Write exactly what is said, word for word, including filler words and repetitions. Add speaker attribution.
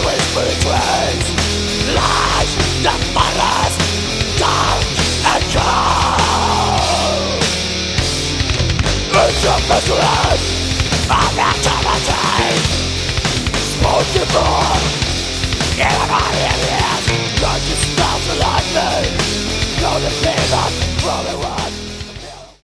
Speaker 1: whispering twins, lies that murders, doubt and cold. It's a mystery of eternity, spoken for in my ears. Don't you smell to like me? Don't you feel us from the world?